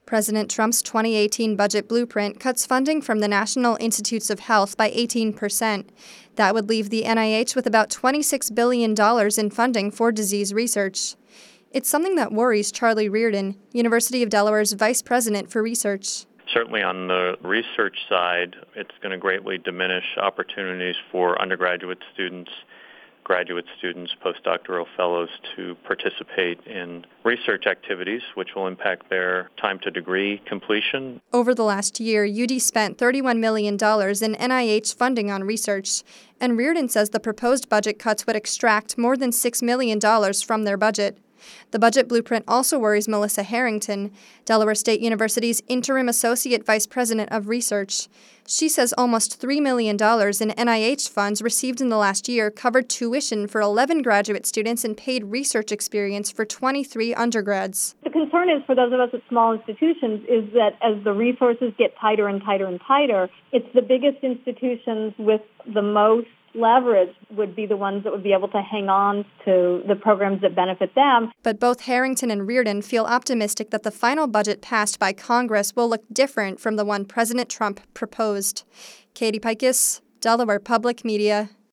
President Trump's 2018 budget blueprint cuts funding from the National Institutes of Health by 18%. That would leave the NIH with about $26 billion in funding for disease research. It's something that worries Charlie Reardon, University of Delaware's vice president for research. Certainly on the research side, it's going to greatly diminish opportunities for undergraduate students, graduate students, postdoctoral fellows to participate in research activities, which will impact their time to degree completion. Over the last year, UD spent $31 million in NIH funding on research, and Reardon says the proposed budget cuts would extract more than $6 million from their budget. The budget blueprint also worries Melissa Harrington, Delaware State University's interim associate vice president of research. She says almost $3 million in NIH funds received in the last year covered tuition for 11 graduate students and paid research experience for 23 undergrads. The concern is for those of us at small institutions is that as the resources get tighter and tighter and tighter, it's the biggest institutions with the most leverage would be the ones that would be able to hang on to the programs that benefit them. But both Harrington and Reardon feel optimistic that the final budget passed by Congress will look different from the one President Trump proposed. Katie Pikes, Delaware Public Media.